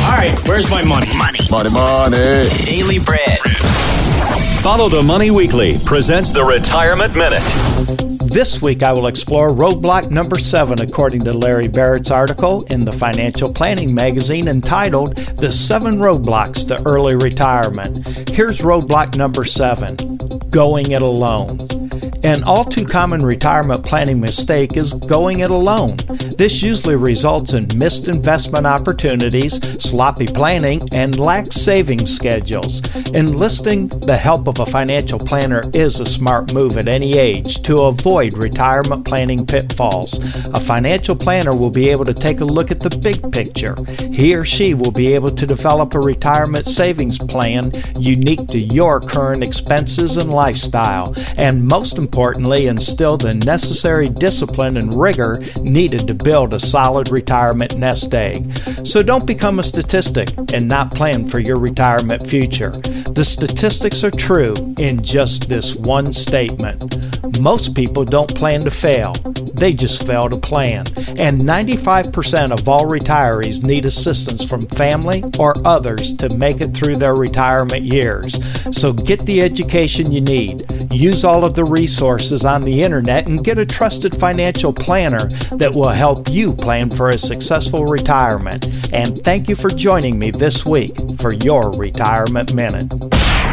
All right, where's my money? Money. Daily Bread. Follow the Money Weekly presents the Retirement Minute. This week I will explore roadblock number 7 according to Larry Barrett's article in the Financial Planning magazine entitled The 7 Roadblocks to Early Retirement. Here's roadblock number 7, going it alone. An all too common retirement planning mistake is going it alone. This usually results in missed investment opportunities, sloppy planning, and lax savings schedules. Enlisting the help of a financial planner is a smart move at any age to avoid retirement planning pitfalls. A financial planner will be able to take a look at the big picture. He or she will be able to develop a retirement savings plan unique to your current expenses and lifestyle, and most importantly, instill the necessary discipline and rigor needed to build a solid retirement nest egg. So don't become a statistic and not plan for your retirement future. The statistics are true in just this one statement. Most people don't plan to fail. They just fail to plan. And 95% of all retirees need assistance from family or others to make it through their retirement years. So get the education you need. Use all of the resources on the internet and get a trusted financial planner that will help you plan for a successful retirement. And thank you for joining me this week for your Retirement Minute.